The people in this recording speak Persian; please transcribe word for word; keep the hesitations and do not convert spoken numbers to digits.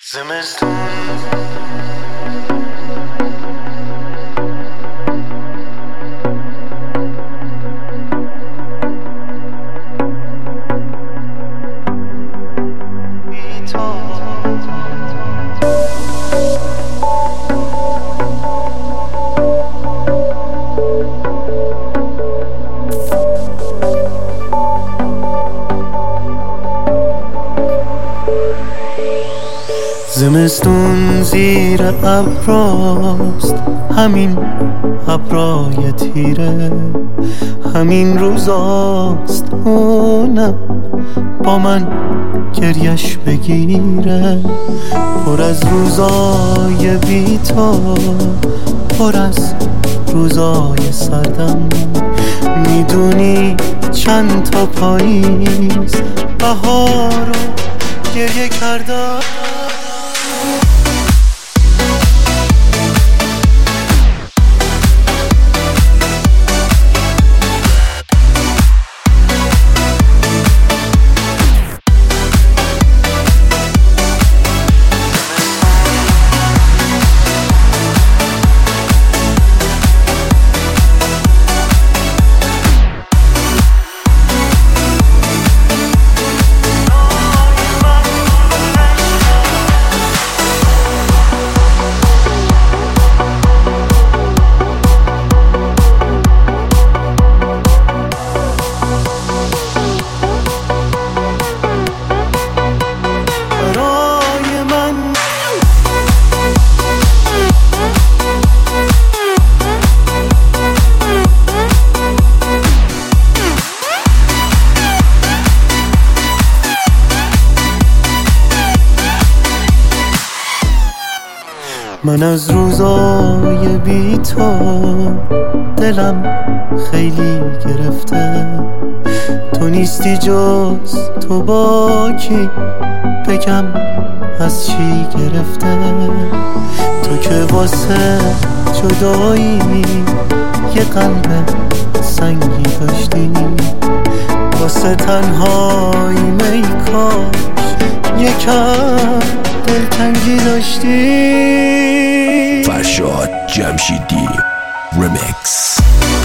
زمستون زمستون زیر ابراست، همین ابرای تیره، همین روزاست اونم با من گریش بگیره. پر از روزای بی تو، پر از روزای سردم، میدونی چند تا پاییز بهارو گریه کردم. من از روزای بی تو دلم خیلی گرفته، تو نیستی جز تو با کی بگم از چی گرفته. تو که واسه جدایی یه قلب سنگی داشتی، واسه تنهایی میکاش یکم دلتنگی داشتی. فرشاد جمشیدی رمیکس.